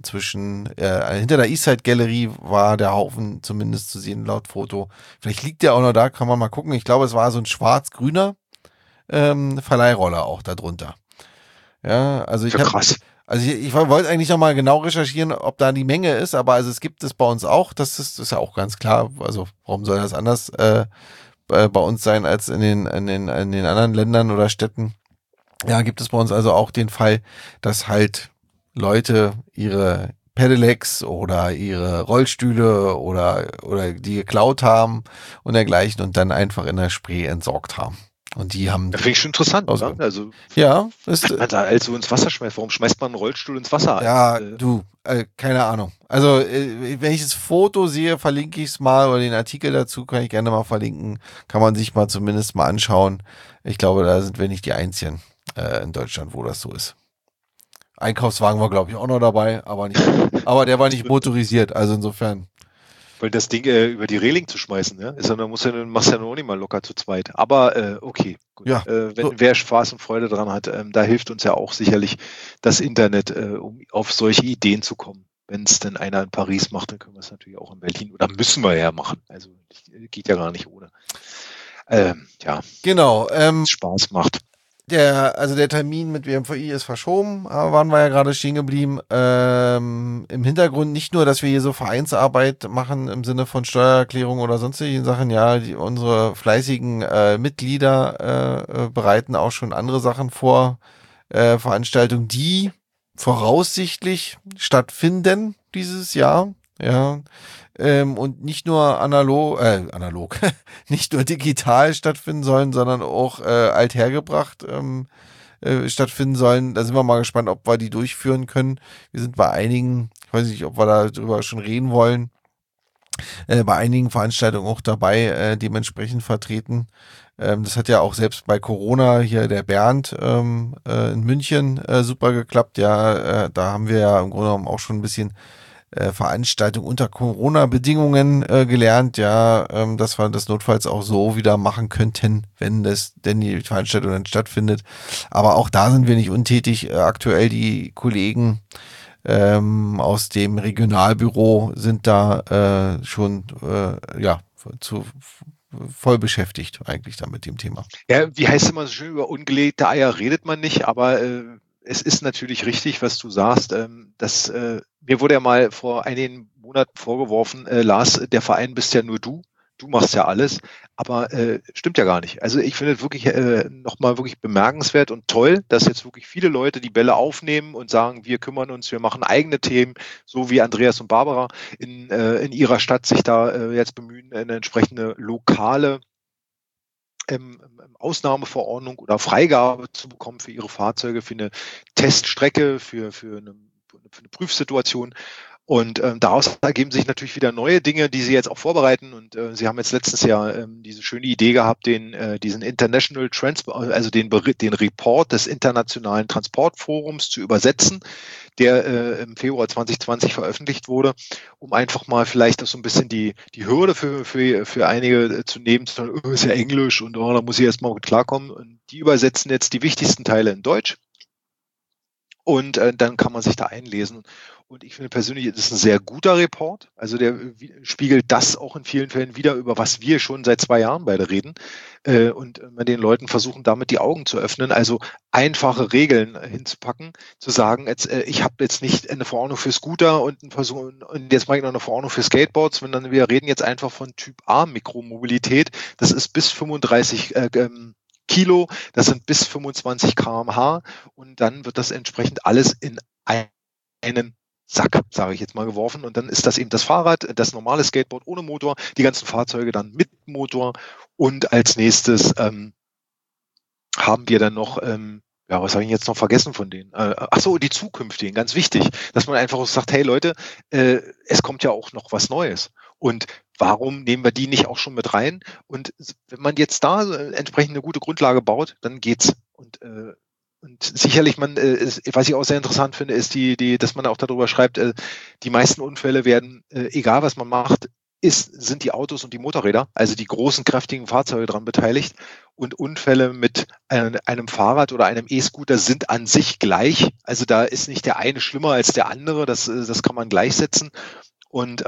hinter der Eastside Gallery war der Haufen zumindest zu sehen laut Foto. Vielleicht liegt der auch noch da, kann man mal gucken. Ich glaube, es war so ein schwarz-grüner Verleihroller auch darunter. Ja, also Ja, krass. ich wollte eigentlich noch mal genau recherchieren, ob da die Menge ist, aber also es gibt es bei uns auch. Das ist ja auch ganz klar. Also warum soll das anders bei uns sein als in den anderen Ländern oder Städten? Ja, gibt es bei uns also auch den Fall, dass halt Leute ihre Pedelecs oder ihre Rollstühle oder die geklaut haben und dergleichen und dann einfach in der Spree entsorgt haben. Und die haben Ja, die finde ich schon interessant, ne? ausge. Also, Ja, ist, was man da also ins Wasser schmeißt. Warum schmeißt man einen Rollstuhl ins Wasser? ja, du, keine Ahnung. Also, wenn ich das Foto sehe, verlinke ich es mal oder den Artikel dazu kann ich gerne mal verlinken. Kann man sich mal zumindest mal anschauen. Ich glaube, da sind wir nicht die Einzigen in Deutschland, wo das so ist. Einkaufswagen war, glaube ich, auch noch dabei, aber der war nicht motorisiert, also insofern. Weil das Ding über die Reling zu schmeißen, ne? Ist ja, dann machst du ja noch nicht mal locker zu zweit. Aber okay, gut. Ja, so, Wer Spaß und Freude dran hat, da hilft uns ja auch sicherlich das Internet, um auf solche Ideen zu kommen. Wenn es denn einer in Paris macht, dann können wir es natürlich auch in Berlin oder müssen wir ja machen. Also geht ja gar nicht ohne. Ja, genau. wenn es Spaß macht. Also der Termin mit WMVI ist verschoben, waren wir ja gerade stehen geblieben. Im Hintergrund nicht nur, dass wir hier so Vereinsarbeit machen im Sinne von Steuererklärung oder sonstigen Sachen, ja, unsere fleißigen Mitglieder bereiten auch schon andere Sachen vor, Veranstaltungen, die voraussichtlich stattfinden dieses Jahr, ja. Und nicht nur analog, nicht nur digital stattfinden sollen, sondern auch althergebracht stattfinden sollen. Da sind wir mal gespannt, ob wir die durchführen können. Wir sind bei einigen, ich weiß nicht, ob wir darüber schon reden wollen, bei einigen Veranstaltungen auch dabei, dementsprechend vertreten. Das hat ja auch selbst bei Corona hier der Bernd in München super geklappt. Ja, da haben wir ja im Grunde genommen auch schon ein bisschen Veranstaltung unter Corona-Bedingungen gelernt, ja, dass wir das notfalls auch so wieder machen könnten, wenn denn die Veranstaltung dann stattfindet. Aber auch da sind wir nicht untätig. Aktuell die Kollegen aus dem Regionalbüro sind da schon ja voll beschäftigt eigentlich da mit dem Thema. Ja, wie heißt immer so schön, über ungelegte Eier redet man nicht, aber es ist natürlich richtig, was du sagst. Mir wurde ja mal vor einigen Monaten vorgeworfen, Lars, der Verein bist ja nur du. Du machst ja alles, aber stimmt ja gar nicht. Also ich finde es wirklich nochmal wirklich bemerkenswert und toll, dass jetzt wirklich viele Leute die Bälle aufnehmen und sagen, wir kümmern uns, wir machen eigene Themen, so wie Andreas und Barbara in ihrer Stadt sich da jetzt bemühen, eine entsprechende lokale Ausnahmeverordnung oder Freigabe zu bekommen für ihre Fahrzeuge, für eine Teststrecke, für eine Prüfsituation. Und daraus ergeben sich natürlich wieder neue Dinge, die Sie jetzt auch vorbereiten. Und Sie haben jetzt letztens ja diese schöne Idee gehabt, diesen International Transport, also den Report des Internationalen Transportforums zu übersetzen, der im Februar 2020 veröffentlicht wurde, um einfach mal vielleicht auch so ein bisschen die Hürde für einige zu nehmen, zu sagen, oh, ist ja Englisch und oh, da muss ich erstmal mit klarkommen. Und die übersetzen jetzt die wichtigsten Teile in Deutsch. Und dann kann man sich da einlesen. Und ich finde persönlich, das ist ein sehr guter Report. Also der spiegelt das auch in vielen Fällen wieder, über was wir schon seit 2 Jahren beide reden. Und den Leuten versuchen, damit die Augen zu öffnen. Also einfache Regeln hinzupacken, zu sagen, jetzt, ich habe jetzt nicht eine Verordnung für Scooter und jetzt mache ich noch eine Verordnung für Skateboards, sondern wir reden jetzt einfach von Typ A Mikromobilität. Das ist bis 35 Kilo, das sind bis 25 km/h und dann wird das entsprechend alles in einen Sack, sage ich jetzt mal, geworfen und dann ist das eben das Fahrrad, das normale Skateboard ohne Motor, die ganzen Fahrzeuge dann mit Motor und als nächstes haben wir dann noch, was habe ich jetzt noch vergessen von denen? Die zukünftigen, ganz wichtig, dass man einfach sagt, hey Leute, es kommt ja auch noch was Neues und warum nehmen wir die nicht auch schon mit rein? Und wenn man jetzt da entsprechend eine gute Grundlage baut, dann geht's. Und sicherlich, was ich auch sehr interessant finde, ist dass man auch darüber schreibt, die meisten Unfälle werden, egal was man macht, sind die Autos und die Motorräder, also die großen, kräftigen Fahrzeuge daran beteiligt. Und Unfälle mit einem Fahrrad oder einem E-Scooter sind an sich gleich. Also da ist nicht der eine schlimmer als der andere, das kann man gleichsetzen. Und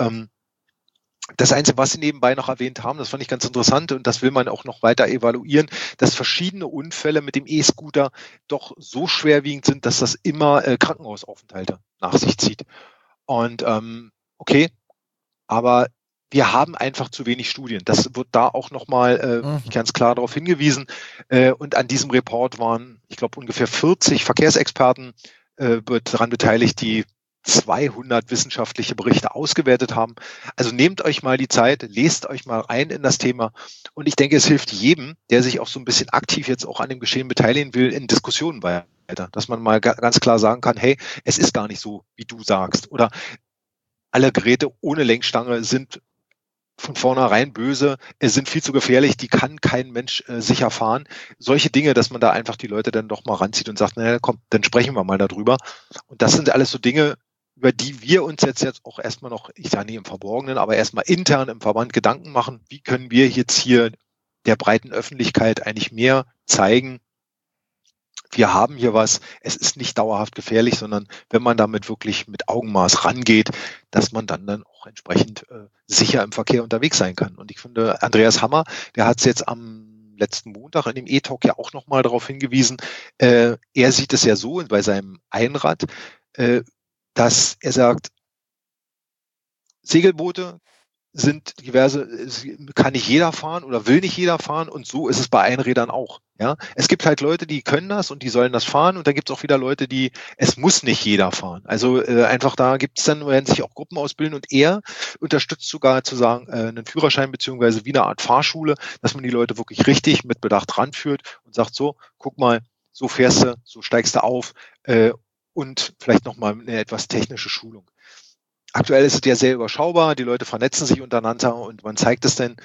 das Einzige, was Sie nebenbei noch erwähnt haben, das fand ich ganz interessant und das will man auch noch weiter evaluieren, dass verschiedene Unfälle mit dem E-Scooter doch so schwerwiegend sind, dass das immer Krankenhausaufenthalte nach sich zieht. Und okay, aber wir haben einfach zu wenig Studien. Das wird da auch nochmal ganz klar darauf hingewiesen. Und an diesem Report waren, ich glaube, ungefähr 40 Verkehrsexperten daran beteiligt, die 200 wissenschaftliche Berichte ausgewertet haben. Also nehmt euch mal die Zeit, lest euch mal rein in das Thema. Und ich denke, es hilft jedem, der sich auch so ein bisschen aktiv jetzt auch an dem Geschehen beteiligen will, in Diskussionen weiter. Dass man mal ganz klar sagen kann, hey, es ist gar nicht so, wie du sagst. Oder alle Geräte ohne Lenkstange sind von vornherein böse, sind viel zu gefährlich, die kann kein Mensch sicher fahren. Solche Dinge, dass man da einfach die Leute dann doch mal ranzieht und sagt, naja, komm, dann sprechen wir mal darüber. Und das sind alles so Dinge, über die wir uns jetzt auch erstmal noch, ich sage nie im Verborgenen, aber erstmal intern im Verband Gedanken machen, wie können wir jetzt hier der breiten Öffentlichkeit eigentlich mehr zeigen, wir haben hier was, es ist nicht dauerhaft gefährlich, sondern wenn man damit wirklich mit Augenmaß rangeht, dass man dann auch entsprechend sicher im Verkehr unterwegs sein kann. Und ich finde, Andreas Hammer, der hat es jetzt am letzten Montag in dem E-Talk ja auch nochmal darauf hingewiesen, er sieht es ja so bei seinem Einrad, dass er sagt, Segelboote sind kann nicht jeder fahren oder will nicht jeder fahren und so ist es bei Einrädern auch. Ja, es gibt halt Leute, die können das und die sollen das fahren und dann gibt es auch wieder Leute, es muss nicht jeder fahren. Also einfach da gibt es dann, werden sich auch Gruppen ausbilden und er unterstützt sogar zu sagen, einen Führerschein beziehungsweise wie eine Art Fahrschule, dass man die Leute wirklich richtig mit Bedacht ranführt und sagt so, guck mal, so fährst du, so steigst du auf und vielleicht nochmal eine etwas technische Schulung. Aktuell ist es ja sehr überschaubar, die Leute vernetzen sich untereinander und man zeigt es dann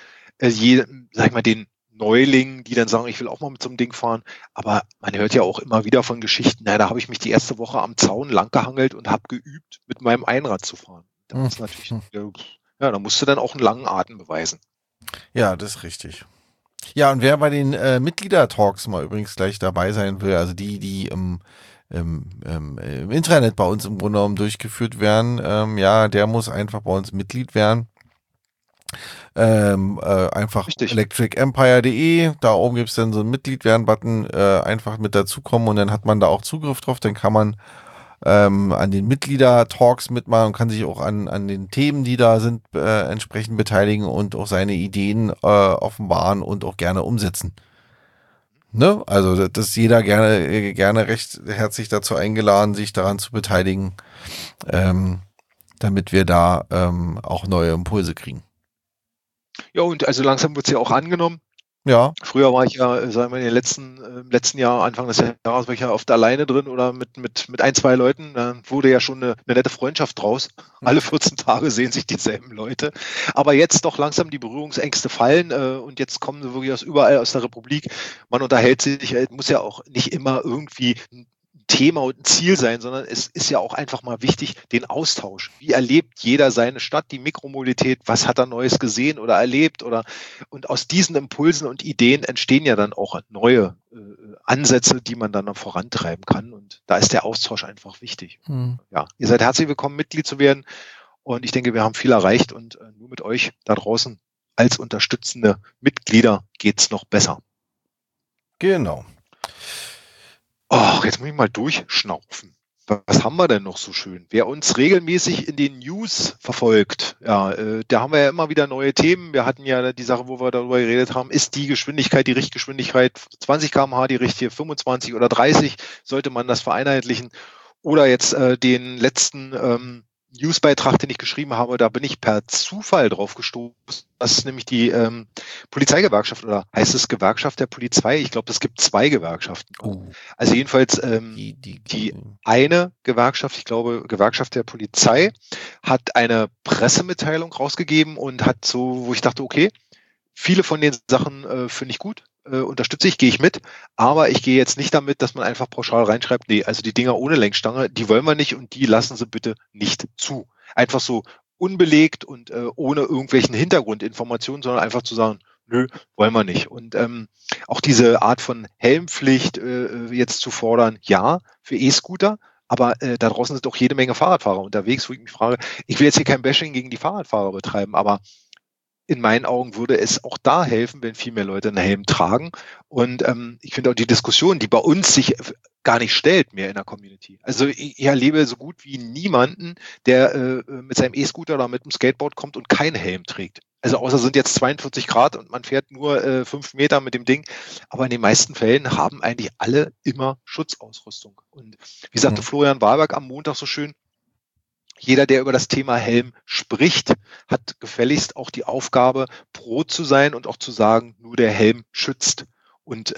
den Neulingen, die dann sagen, ich will auch mal mit so einem Ding fahren. Aber man hört ja auch immer wieder von Geschichten, da habe ich mich die erste Woche am Zaun langgehangelt und habe geübt, mit meinem Einrad zu fahren. Das ist natürlich, da musst du dann auch einen langen Atem beweisen. Ja, das ist richtig. Ja, und wer bei den Mitglieder-Talks mal übrigens gleich dabei sein will, also die im Intranet bei uns im Grunde genommen durchgeführt werden, der muss einfach bei uns Mitglied werden. Einfach electricempire.de, da oben gibt es dann so einen Mitglied-werden-Button, einfach mit dazukommen und dann hat man da auch Zugriff drauf, dann kann man an den Mitglieder-Talks mitmachen und kann sich auch an den Themen, die da sind, entsprechend beteiligen und auch seine Ideen offenbaren und auch gerne umsetzen. Ne? Also das ist jeder gerne recht herzlich dazu eingeladen, sich daran zu beteiligen, damit wir da auch neue Impulse kriegen. Ja, und also langsam wird es ja auch angenommen. Ja. Früher war ich ja, sagen wir, im letzten Jahr, Anfang des Jahres, war ich ja oft alleine drin oder mit ein, zwei Leuten. Da wurde ja schon eine nette Freundschaft draus. Alle 14 Tage sehen sich dieselben Leute. Aber jetzt doch langsam die Berührungsängste fallen und jetzt kommen sie wirklich überall aus der Republik. Man unterhält sich, muss ja auch nicht immer irgendwie ein Thema und ein Ziel sein, sondern es ist ja auch einfach mal wichtig, den Austausch. Wie erlebt jeder seine Stadt, die Mikromobilität? Was hat er Neues gesehen oder erlebt? Und aus diesen Impulsen und Ideen entstehen ja dann auch neue Ansätze, die man dann noch vorantreiben kann. Und da ist der Austausch einfach wichtig. Ja, ihr seid herzlich willkommen, Mitglied zu werden. Und ich denke, wir haben viel erreicht und nur mit euch da draußen als unterstützende Mitglieder geht's noch besser. Genau. Oh, jetzt muss ich mal durchschnaufen. Was haben wir denn noch so schön? Wer uns regelmäßig in den News verfolgt, ja, da haben wir ja immer wieder neue Themen. Wir hatten ja die Sache, wo wir darüber geredet haben, ist die Geschwindigkeit, die Richtgeschwindigkeit 20 km/h, die richtige 25 oder 30? Sollte man das vereinheitlichen? Oder jetzt den letzten Newsbeitrag, den ich geschrieben habe, da bin ich per Zufall drauf gestoßen. Das ist nämlich die Polizeigewerkschaft oder heißt es Gewerkschaft der Polizei? Ich glaube, es gibt 2 Gewerkschaften. Also jedenfalls die eine Gewerkschaft, ich glaube Gewerkschaft der Polizei, hat eine Pressemitteilung rausgegeben und hat so, wo ich dachte, okay, viele von den Sachen finde ich gut, unterstütze ich, gehe ich mit, aber ich gehe jetzt nicht damit, dass man einfach pauschal reinschreibt, nee, also die Dinger ohne Lenkstange, die wollen wir nicht und die lassen sie bitte nicht zu. Einfach so unbelegt und ohne irgendwelchen Hintergrundinformationen, sondern einfach zu sagen, nö, wollen wir nicht. Und auch diese Art von Helmpflicht jetzt zu fordern, ja, für E-Scooter, aber da draußen sind auch jede Menge Fahrradfahrer unterwegs, wo ich mich frage, ich will jetzt hier kein Bashing gegen die Fahrradfahrer betreiben, aber in meinen Augen würde es auch da helfen, wenn viel mehr Leute einen Helm tragen. Und ich finde auch die Diskussion, die bei uns sich gar nicht stellt mehr in der Community. Also ich erlebe so gut wie niemanden, der mit seinem E-Scooter oder mit dem Skateboard kommt und keinen Helm trägt. Also außer sind jetzt 42 Grad und man fährt nur 5 Meter mit dem Ding. Aber in den meisten Fällen haben eigentlich alle immer Schutzausrüstung. Und wie sagte Florian Wahlberg am Montag so schön, jeder, der über das Thema Helm spricht, hat gefälligst auch die Aufgabe, pro zu sein und auch zu sagen, nur der Helm schützt. Und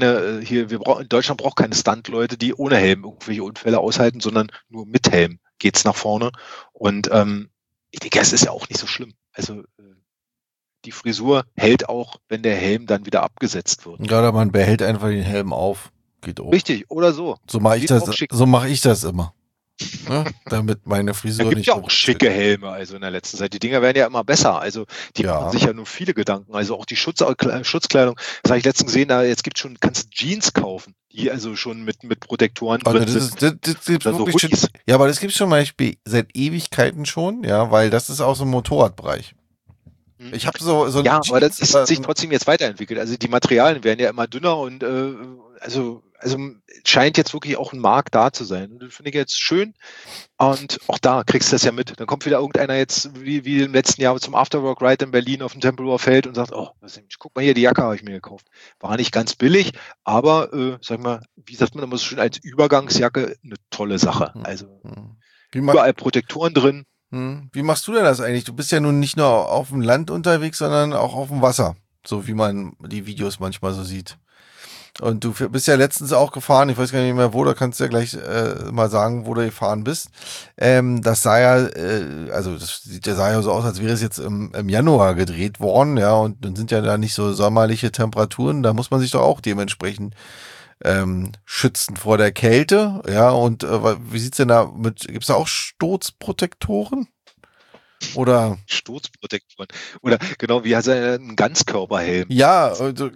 in Deutschland braucht keine Stunt-Leute, die ohne Helm irgendwelche Unfälle aushalten, sondern nur mit Helm geht's nach vorne. Und ich denke, es ist ja auch nicht so schlimm. Also die Frisur hält auch, wenn der Helm dann wieder abgesetzt wird. Ja, oder man behält einfach den Helm auf. Geht auch. Richtig, oder so. So mache ich das immer. Ne? Damit meine Frisur da gibt nicht. Ja auch schicke Helme, also in der letzten Zeit. Die Dinger werden ja immer besser. Also die machen sich ja nur viele Gedanken. Also auch die Schutzkleidung. Das habe ich letztens gesehen, jetzt gibt schon, kannst du Jeans kaufen, die also schon mit Protektoren drin sind. Das gibt's wirklich schon, ja, aber das gibt es schon mal seit Ewigkeiten schon, ja, weil das ist auch so ein Motorradbereich. Ich habe so ja, aber das ist sich trotzdem jetzt weiterentwickelt. Also die Materialien werden ja immer dünner und also scheint jetzt wirklich auch ein Markt da zu sein. Und das finde ich jetzt schön. Und auch da kriegst du das ja mit. Dann kommt wieder irgendeiner jetzt, wie im letzten Jahr zum Afterwork Ride in Berlin auf dem Tempelhofer Feld und sagt, oh, guck mal hier, die Jacke habe ich mir gekauft. War nicht ganz billig, aber sag mal, wie sagt man immer so schön, als Übergangsjacke eine tolle Sache. Also überall Protektoren drin. Wie machst du denn das eigentlich? Du bist ja nun nicht nur auf dem Land unterwegs, sondern auch auf dem Wasser. So wie man die Videos manchmal so sieht. Und du bist ja letztens auch gefahren, ich weiß gar nicht mehr wo, da kannst du ja gleich mal sagen, wo du gefahren bist. Das sah ja, das sah ja so aus, als wäre es jetzt im Januar gedreht worden, ja, und dann sind ja da nicht so sommerliche Temperaturen, da muss man sich doch auch dementsprechend schützen vor der Kälte, ja, und wie sieht's denn da gibt's da auch Sturzprotektoren? Oder Sturzprotektoren. Oder genau, wie heißt er, ein Ganzkörperhelm. Ja, also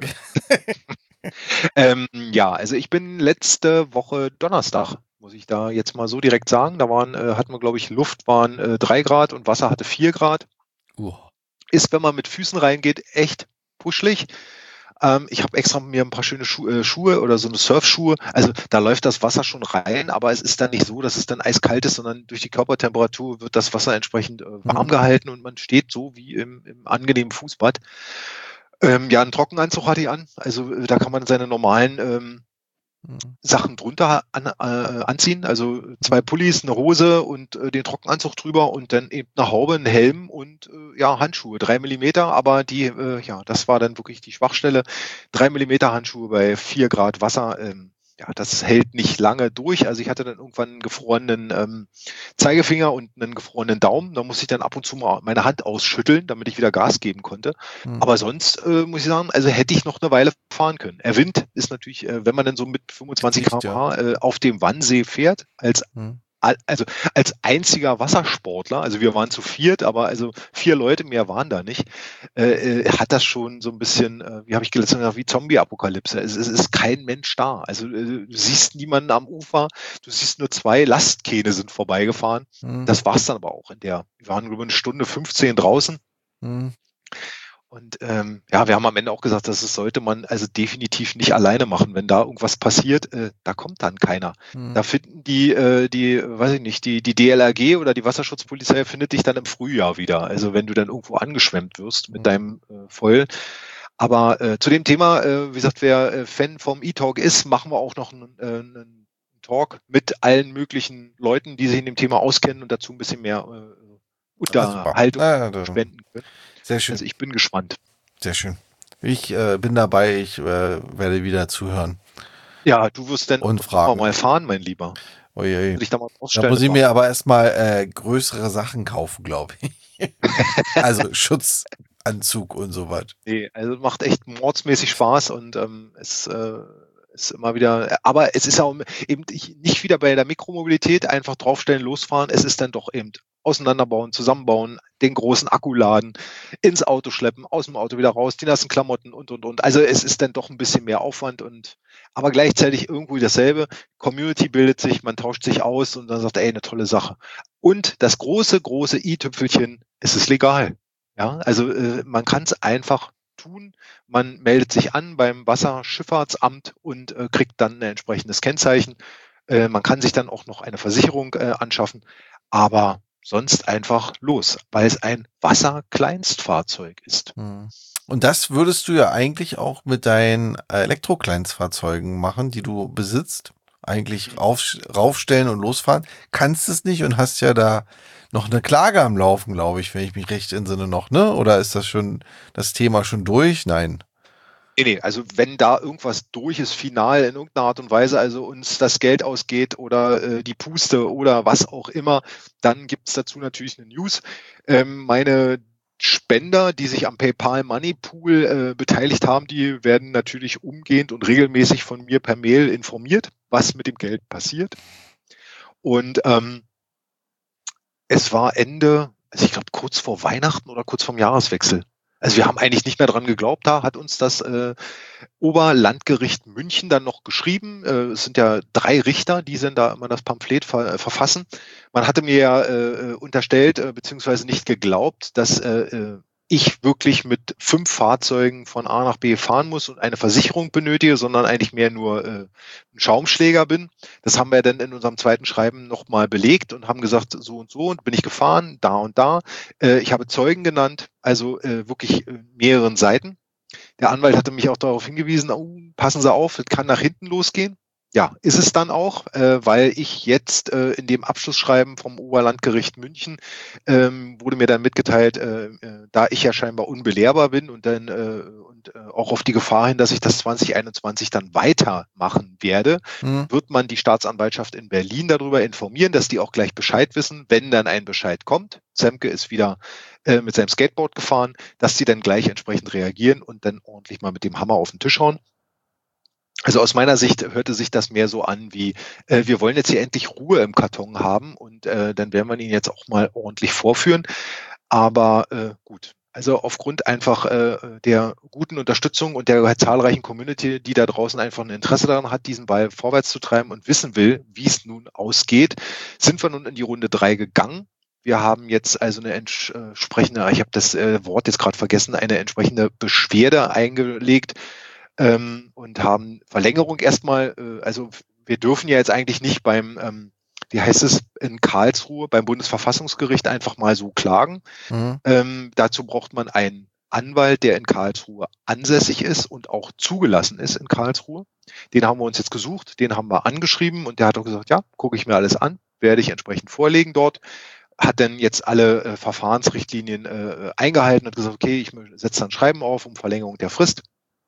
ja, also ich bin letzte Woche Donnerstag, muss ich da jetzt mal so direkt sagen. Da hatten wir, glaube ich, Luft waren 3 Grad und Wasser hatte 4 Grad. Ist, wenn man mit Füßen reingeht, echt puschlig. Ich habe extra mir ein paar schöne Schuhe oder so eine Surfschuhe. Also da läuft das Wasser schon rein, aber es ist dann nicht so, dass es dann eiskalt ist, sondern durch die Körpertemperatur wird das Wasser entsprechend warm gehalten und man steht so wie im angenehmen Fußbad. Ja, einen Trockenanzug hatte ich an. Also da kann man seine normalen Sachen drunter anziehen. Also 2 Pullis, eine Hose und den Trockenanzug drüber und dann eben eine Haube, einen Helm und Handschuhe. 3 Millimeter, aber das war dann wirklich die Schwachstelle. 3 Millimeter Handschuhe bei 4 Grad Wasser. Das hält nicht lange durch. Also ich hatte dann irgendwann einen gefrorenen Zeigefinger und einen gefrorenen Daumen. Da musste ich dann ab und zu mal meine Hand ausschütteln, damit ich wieder Gas geben konnte. Aber sonst muss ich sagen, also hätte ich noch eine Weile fahren können. Der Wind ist natürlich, wenn man dann so mit 25 km/h auf dem Wannsee fährt, als also als einziger Wassersportler, also wir waren zu viert, aber also 4 Leute, mehr waren da nicht, hat das schon so ein bisschen, wie habe ich letztens gesagt, wie Zombie-Apokalypse. Es ist kein Mensch da. Also du siehst niemanden am Ufer, du siehst nur 2 Lastkähne sind vorbeigefahren. Das war's dann aber auch wir waren über 1:15 draußen. Und ja, wir haben am Ende auch gesagt, das sollte man also definitiv nicht alleine machen. Wenn da irgendwas passiert, da kommt dann keiner. Da finden weiß ich nicht, die DLRG oder die Wasserschutzpolizei findet dich dann im Frühjahr wieder. Also wenn du dann irgendwo angeschwemmt wirst mit deinem Foil. Aber zu dem Thema, wie gesagt, wer Fan vom E-Talk ist, machen wir auch noch einen Talk mit allen möglichen Leuten, die sich in dem Thema auskennen und dazu ein bisschen mehr Unterhaltung spenden können. Sehr schön. Also ich bin gespannt. Sehr schön. Ich bin dabei, ich werde wieder zuhören. Ja, du wirst dann und fragen. Mal fahren, mein Lieber. Oje. Da muss ich mir aber erstmal größere Sachen kaufen, glaube ich. Also Schutzanzug und so was. Nee, also macht echt mordsmäßig Spaß und es ist immer wieder, aber es ist auch eben nicht wieder bei der Mikromobilität, einfach draufstellen, losfahren. Es ist dann doch eben auseinanderbauen, zusammenbauen, den großen Akku laden, ins Auto schleppen, aus dem Auto wieder raus, die nassen Klamotten und. Also es ist dann doch ein bisschen mehr Aufwand aber gleichzeitig irgendwo dasselbe. Community bildet sich, man tauscht sich aus und dann sagt, ey, eine tolle Sache. Und das große i-Tüpfelchen, es ist legal. Ja, also man kann es einfach tun. Man meldet sich an beim Wasserschifffahrtsamt und kriegt dann ein entsprechendes Kennzeichen. Man kann sich dann auch noch eine Versicherung anschaffen, aber sonst einfach los, weil es ein Wasserkleinstfahrzeug ist. Und das würdest du ja eigentlich auch mit deinen Elektrokleinstfahrzeugen machen, die du besitzt. Eigentlich raufstellen und losfahren. Kannst es nicht und hast ja da noch eine Klage am Laufen, glaube ich, wenn ich mich recht entsinne noch, ne? Oder ist das Thema schon durch? Nein. Nee, also wenn da irgendwas durch ist, final in irgendeiner Art und Weise, also uns das Geld ausgeht oder die Puste oder was auch immer, dann gibt es dazu natürlich eine News. Meine Spender, die sich am PayPal Money Pool beteiligt haben, die werden natürlich umgehend und regelmäßig von mir per Mail informiert, was mit dem Geld passiert. Und es war also ich glaube kurz vor Weihnachten oder kurz vorm Jahreswechsel. Also wir haben eigentlich nicht mehr dran geglaubt, da hat uns das Oberlandgericht München dann noch geschrieben. Es sind ja 3 Richter, die dann da immer das Pamphlet verfassen. Man hatte mir ja unterstellt, beziehungsweise nicht geglaubt, dass ich wirklich mit 5 Fahrzeugen von A nach B fahren muss und eine Versicherung benötige, sondern eigentlich mehr nur ein Schaumschläger bin. Das haben wir dann in unserem zweiten Schreiben nochmal belegt und haben gesagt, so und bin ich gefahren, da und da. Ich habe Zeugen genannt, also wirklich mehreren Seiten. Der Anwalt hatte mich auch darauf hingewiesen, passen Sie auf, es kann nach hinten losgehen. Ja, ist es dann auch, weil ich jetzt in dem Abschlussschreiben vom Oberlandgericht München wurde mir dann mitgeteilt, da ich ja scheinbar unbelehrbar bin und dann auch auf die Gefahr hin, dass ich das 2021 dann weitermachen werde, wird man die Staatsanwaltschaft in Berlin darüber informieren, dass die auch gleich Bescheid wissen, wenn dann ein Bescheid kommt. Zemke ist wieder mit seinem Skateboard gefahren, dass die dann gleich entsprechend reagieren und dann ordentlich mal mit dem Hammer auf den Tisch hauen. Also aus meiner Sicht hörte sich das mehr so an wie, wir wollen jetzt hier endlich Ruhe im Karton haben und dann werden wir ihn jetzt auch mal ordentlich vorführen. Aber gut, also aufgrund einfach der guten Unterstützung und der zahlreichen Community, die da draußen einfach ein Interesse daran hat, diesen Ball vorwärts zu treiben und wissen will, wie es nun ausgeht, sind wir nun in die Runde 3 gegangen. Wir haben jetzt also eine entsprechende, ich habe das Wort jetzt gerade vergessen, eine entsprechende Beschwerde eingelegt, und haben Verlängerung erstmal, also wir dürfen ja jetzt eigentlich nicht beim, wie heißt es, in Karlsruhe beim Bundesverfassungsgericht einfach mal so klagen. Dazu braucht man einen Anwalt, der in Karlsruhe ansässig ist und auch zugelassen ist in Karlsruhe. Den haben wir uns jetzt gesucht, den haben wir angeschrieben und der hat auch gesagt, ja, gucke ich mir alles an, werde ich entsprechend vorlegen dort. Hat dann jetzt alle Verfahrensrichtlinien eingehalten und gesagt, okay, ich setze dann Schreiben auf um Verlängerung der Frist.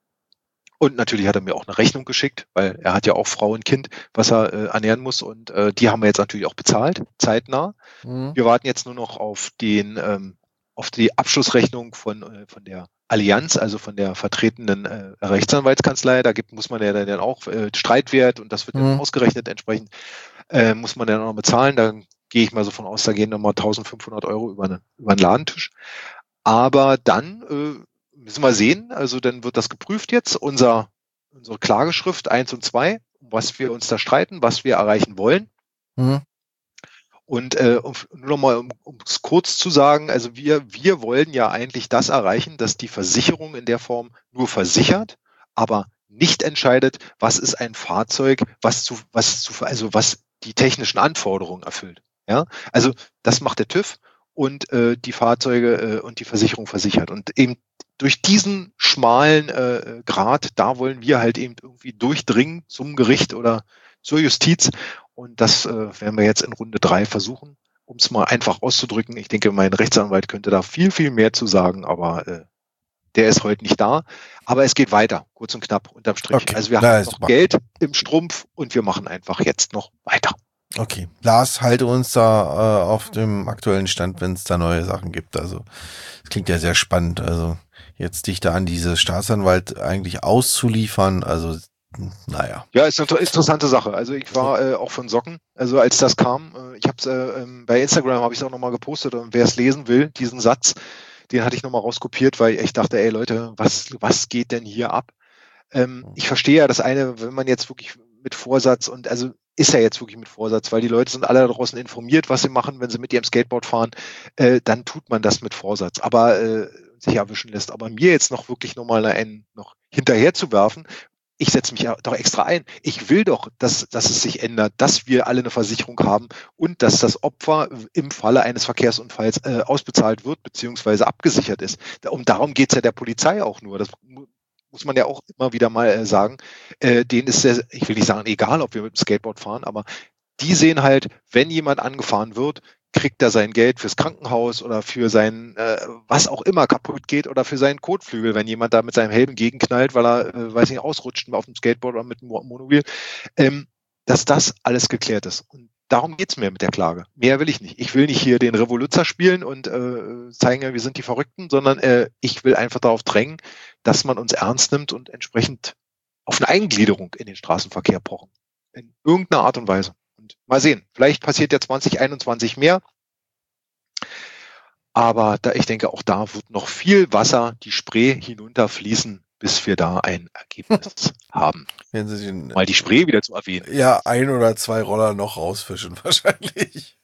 Und natürlich hat er mir auch eine Rechnung geschickt, weil er hat ja auch Frau und Kind, was er ernähren muss. Und die haben wir jetzt natürlich auch bezahlt, zeitnah. Wir warten jetzt nur noch auf die Abschlussrechnung von der Allianz, also von der vertretenen Rechtsanwaltskanzlei. Da muss man ja dann auch Streitwert und das wird dann ausgerechnet entsprechend. muss man dann auch noch bezahlen. Da gehe ich mal so von aus, da gehen nochmal 1.500 Euro über einen Ladentisch. Aber dann müssen wir sehen, also dann wird das geprüft jetzt, unsere Klageschrift 1 und 2, um was wir uns da streiten, was wir erreichen wollen. Mhm. Und nur nochmal, um es kurz zu sagen, also wir wollen ja eigentlich das erreichen, dass die Versicherung in der Form nur versichert, aber nicht entscheidet, was ist ein Fahrzeug, was die technischen Anforderungen erfüllt. Ja, also das macht der TÜV und die Fahrzeuge und die Versicherung versichert. Und eben durch diesen schmalen Grad, da wollen wir halt eben irgendwie durchdringen zum Gericht oder zur Justiz. Und das werden wir jetzt in Runde 3 versuchen, um es mal einfach auszudrücken. Ich denke, mein Rechtsanwalt könnte da viel, viel mehr zu sagen, aber der ist heute nicht da. Aber es geht weiter, kurz und knapp, unterm Strich. Okay. Also wir Na, haben ist noch super. Geld im Strumpf und wir machen einfach jetzt noch weiter. Okay. Lars, halte uns da auf dem aktuellen Stand, wenn es da neue Sachen gibt. Also, das klingt ja sehr spannend. Also, jetzt dich da an diese Staatsanwalt eigentlich auszuliefern, also, naja. Ja, ist eine interessante Sache. Also ich war auch von Socken, also als das kam. Ich habe es bei Instagram habe ich es auch nochmal gepostet und wer es lesen will, diesen Satz, den hatte ich nochmal rauskopiert, weil ich dachte, ey Leute, was geht denn hier ab? Ich verstehe ja das eine, wenn man jetzt wirklich mit Vorsatz und also ist ja jetzt wirklich mit Vorsatz, weil die Leute sind alle da draußen informiert, was sie machen, wenn sie mit ihrem Skateboard fahren, dann tut man das mit Vorsatz, aber sich erwischen lässt. Aber mir jetzt noch wirklich nochmal einen noch hinterher zu werfen, ich setze mich ja doch extra ein. Ich will doch, dass es sich ändert, dass wir alle eine Versicherung haben und dass das Opfer im Falle eines Verkehrsunfalls ausbezahlt wird beziehungsweise abgesichert ist. Darum geht es ja der Polizei auch nur. Das muss man ja auch immer wieder mal sagen. Denen ist sehr, ich will nicht sagen, egal, ob wir mit dem Skateboard fahren, aber die sehen halt, wenn jemand angefahren wird, kriegt er sein Geld fürs Krankenhaus oder für sein, was auch immer kaputt geht oder für seinen Kotflügel, wenn jemand da mit seinem Helm gegenknallt, weil er, weiß nicht, ausrutscht auf dem Skateboard oder mit dem Monowheel, dass das alles geklärt ist. Und darum geht's mir mit der Klage. Mehr will ich nicht. Ich will nicht hier den Revoluzer spielen und zeigen, wir sind die Verrückten, sondern ich will einfach darauf drängen, dass man uns ernst nimmt und entsprechend auf eine Eingliederung in den Straßenverkehr pochen. In irgendeiner Art und Weise. Und mal sehen, vielleicht passiert ja 2021 mehr. Aber ich denke, auch da wird noch viel Wasser die Spree hinunterfließen, bis wir da ein Ergebnis haben. Mal die Spree wieder zu erwähnen. Ja, 1 oder 2 Roller noch rausfischen wahrscheinlich.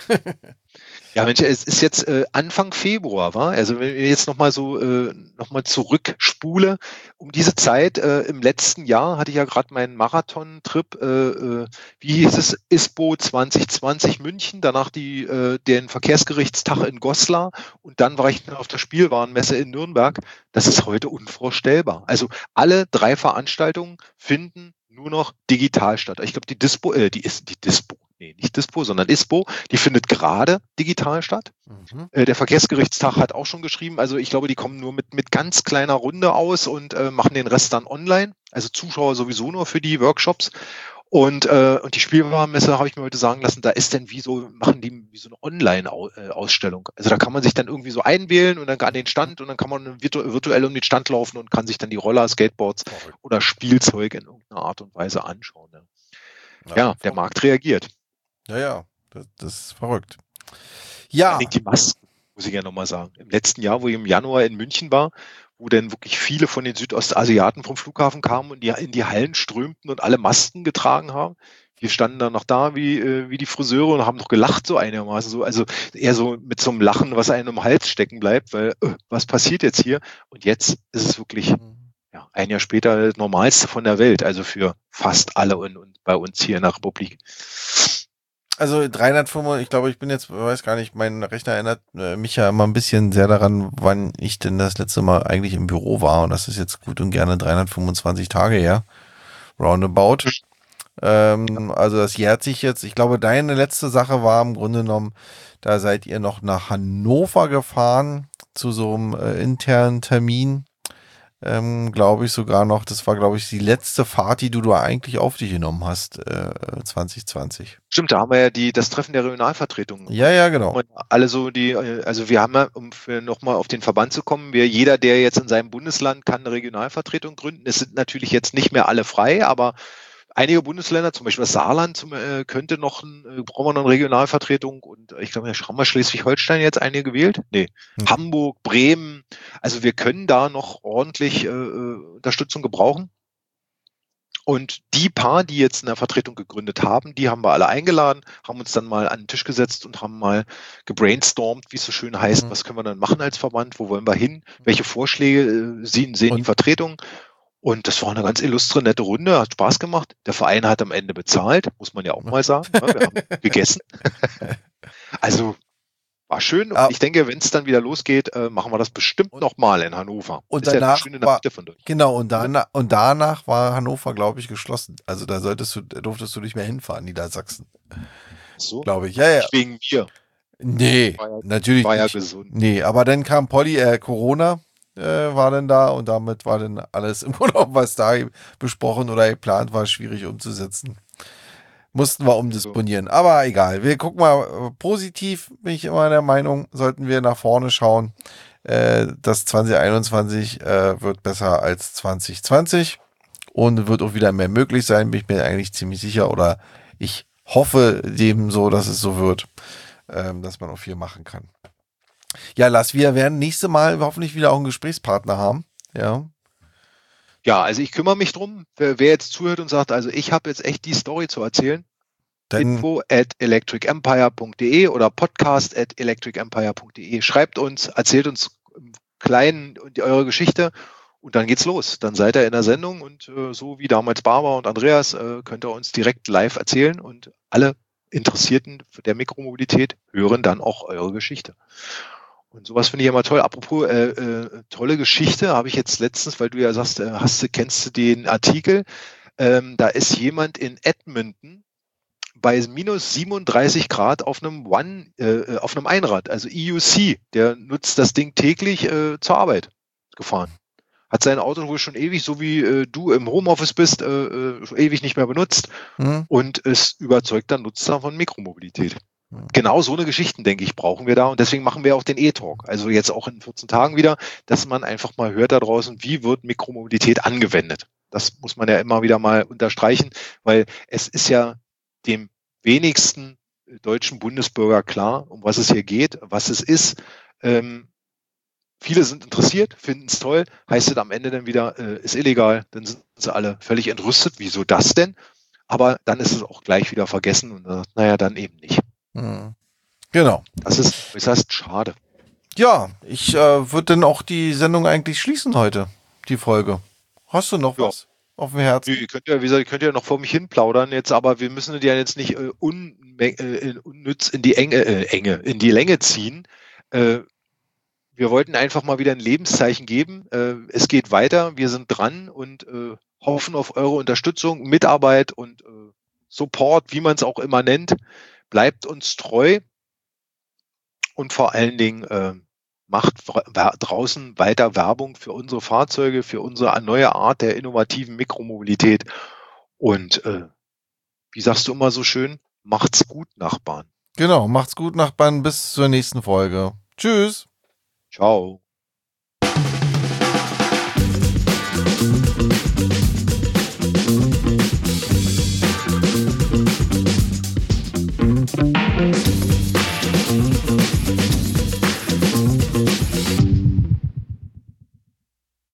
Ja, Mensch, es ist jetzt Anfang Februar, war? Also wenn ich jetzt nochmal so nochmal zurückspule, um diese Zeit im letzten Jahr hatte ich ja gerade meinen Marathon-Trip, wie hieß es, ISPO 2020 München, danach den Verkehrsgerichtstag in Goslar und dann war ich auf der Spielwarenmesse in Nürnberg. Das ist heute unvorstellbar. Also alle 3 Veranstaltungen finden nur noch digital statt. Ich glaube, die Dispo, nicht Dispo, sondern ISPO, die findet gerade digital statt. Mhm. Der Verkehrsgerichtstag hat auch schon geschrieben, also ich glaube, die kommen nur mit ganz kleiner Runde aus und machen den Rest dann online. Also Zuschauer sowieso nur für die Workshops. Und die Spielwarenmesse habe ich mir heute sagen lassen, da ist denn machen die wie so eine Online-Ausstellung. Also da kann man sich dann irgendwie so einwählen und dann an den Stand und dann kann man virtuell um den Stand laufen und kann sich dann die Roller, Skateboards oder Spielzeug in irgendeiner Art und Weise anschauen. Ne? Ja, der Markt reagiert. Ja, das ist verrückt. Ja. Die Masken, muss ich ja nochmal sagen. Im letzten Jahr, wo ich im Januar in München war, wo dann wirklich viele von den Südostasiaten vom Flughafen kamen und die in die Hallen strömten und alle Masken getragen haben. Wir standen dann noch da wie die Friseure und haben noch gelacht so einigermaßen. So, also eher so mit so einem Lachen, was einem im Hals stecken bleibt, weil was passiert jetzt hier? Und jetzt ist es wirklich ein Jahr später das Normalste von der Welt, also für fast alle und bei uns hier in der Republik. Also 305, ich glaube, weiß gar nicht, mein Rechner erinnert mich ja immer ein bisschen sehr daran, wann ich denn das letzte Mal eigentlich im Büro war. Und das ist jetzt gut und gerne 325 Tage her. Roundabout. Also das jährt sich jetzt. Ich glaube, deine letzte Sache war im Grunde genommen, da seid ihr noch nach Hannover gefahren zu so einem internen Termin. Glaube ich sogar noch, das war, glaube ich, die letzte Fahrt, die du eigentlich auf dich genommen hast, 2020. Stimmt, da haben wir ja das Treffen der Regionalvertretung. Ja, genau. Und alle so also wir haben ja, um nochmal auf den Verband zu kommen, jeder, der jetzt in seinem Bundesland kann eine Regionalvertretung gründen. Es sind natürlich jetzt nicht mehr alle frei, aber einige Bundesländer, zum Beispiel das Saarland, könnte brauchen wir noch eine Regionalvertretung und ich glaube, haben wir Schleswig-Holstein jetzt einige gewählt? Nee. Hamburg, Bremen. Also wir können da noch ordentlich Unterstützung gebrauchen. Und die paar, die jetzt in der Vertretung gegründet haben, die haben wir alle eingeladen, haben uns dann mal an den Tisch gesetzt und haben mal gebrainstormt, wie es so schön heißt, was können wir dann machen als Verband, wo wollen wir hin, welche Vorschläge sehen die Vertretung. Und das war eine ganz illustre, nette Runde, hat Spaß gemacht. Der Verein hat am Ende bezahlt, muss man ja auch mal sagen. Ja, wir haben gegessen. Also war schön. Und ich denke, wenn es dann wieder losgeht, machen wir das bestimmt nochmal in Hannover. Und danach ja war, genau, und danach war Hannover, glaube ich, geschlossen. Also da durftest du nicht mehr hinfahren, Niedersachsen. So? Glaube ich. Ja. Nicht wegen mir. Nee, natürlich war nicht. Ja gesund. Nee, aber dann kam Corona war dann da und damit war dann alles im Urlaub, was da besprochen oder geplant war, schwierig umzusetzen. Mussten wir umdisponieren. Aber egal. Wir gucken mal positiv, bin ich immer der Meinung, sollten wir nach vorne schauen. Das 2021 wird besser als 2020 und wird auch wieder mehr möglich sein, bin ich mir eigentlich ziemlich sicher oder ich hoffe dem so, dass es so wird, dass man auch viel machen kann. Ja, Lars, wir werden nächstes Mal hoffentlich wieder auch einen Gesprächspartner haben. Ja. Ja, also ich kümmere mich drum. Wer jetzt zuhört und sagt, also ich habe jetzt echt die Story zu erzählen, info@electricempire.de oder podcast@electricempire.de. Schreibt uns, erzählt uns im Kleinen eure Geschichte und dann geht's los. Dann seid ihr in der Sendung und so wie damals Barbara und Andreas könnt ihr uns direkt live erzählen und alle Interessierten der Mikromobilität hören dann auch eure Geschichte. Und sowas finde ich immer toll. Apropos tolle Geschichte, habe ich jetzt letztens, weil du ja sagst, kennst du den Artikel? Da ist jemand in Edmonton bei minus 37 Grad auf einem Einrad, also EUC, der nutzt das Ding täglich zur Arbeit gefahren. Hat sein Auto wohl schon ewig, so wie du im Homeoffice bist, schon ewig nicht mehr benutzt und ist überzeugter Nutzer von Mikromobilität. Genau so eine Geschichten, denke ich, brauchen wir da und deswegen machen wir auch den E-Talk. Also jetzt auch in 14 Tagen wieder, dass man einfach mal hört da draußen, wie wird Mikromobilität angewendet. Das muss man ja immer wieder mal unterstreichen, weil es ist ja dem wenigsten deutschen Bundesbürger klar, um was es hier geht, was es ist. Viele sind interessiert, finden es toll, heißt es am Ende dann wieder, ist illegal, dann sind sie alle völlig entrüstet. Wieso das denn? Aber dann ist es auch gleich wieder vergessen und naja, dann eben nicht. Genau. Das ist äußerst schade. Ja, ich würde dann auch die Sendung eigentlich schließen heute, die Folge. Hast du noch was auf dem Herzen? Ihr könnt ja noch vor mich hin plaudern jetzt, aber wir müssen die ja jetzt nicht unnütz in die in die Länge ziehen. Wir wollten einfach mal wieder ein Lebenszeichen geben. Es geht weiter, wir sind dran und hoffen auf eure Unterstützung, Mitarbeit und Support, wie man es auch immer nennt. Bleibt uns treu und vor allen Dingen macht draußen weiter Werbung für unsere Fahrzeuge, für unsere neue Art der innovativen Mikromobilität. Und wie sagst du immer so schön, macht's gut, Nachbarn. Genau, macht's gut, Nachbarn. Bis zur nächsten Folge. Tschüss. Ciao.